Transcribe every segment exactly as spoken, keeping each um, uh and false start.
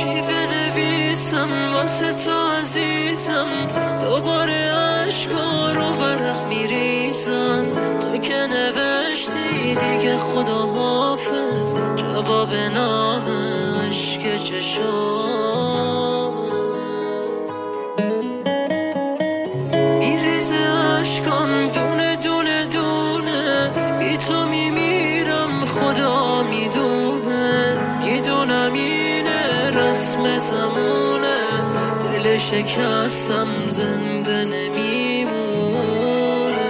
چی بنویسم واسه تو عزیزم، دوباره عشقا رو ورق میریزم. تو که نوشتی دیگه خدا حافظ، جواب نام عشق چشام میریزه عشقام دونه دونه دونه، بی تو میمیرم خدا میدونه. میدونم اینه رسم زمونه، دل شکستم زنده نمیمونه.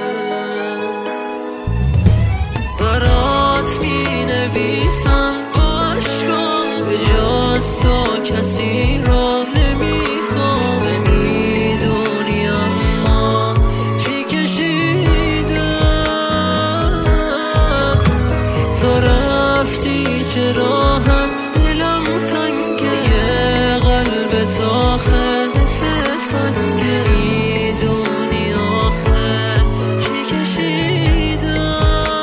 برات مینویسم با عشقام، به جز تو کسی را نمیخوام. میدونی اما چی کشیدم، تو رفتی چه راحت دلم تنگه، یه قلب تاخه مثل سنگه. میدونی آخه چی کشیدم.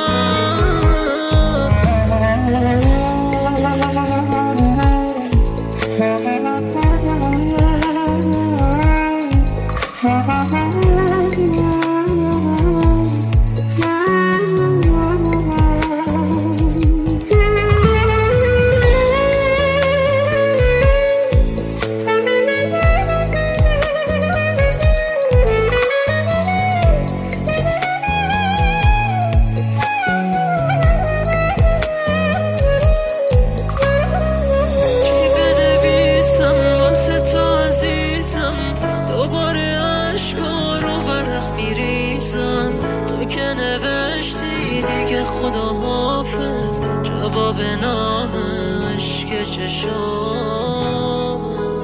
دوباره عشقا رو ورق میریزم. تو که نوشتی دیگه خدا حافظ، جواب نام عشق چشام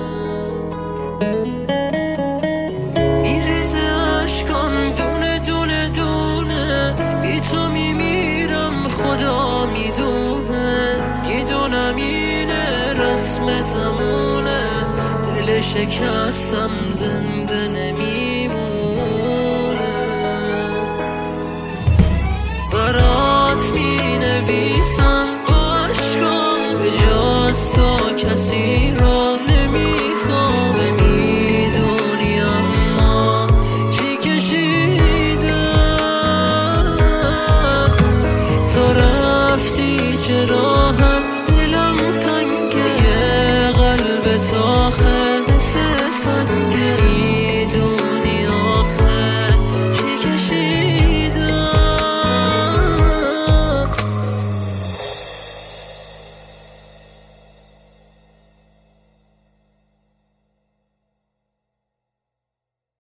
میریزه عشقام دونه دونه دونه، بی تو میمیرم خدا میدونه. میدونم اینه رسم زمونه، دل شکستم زنده نمیمونه. برات مینویسم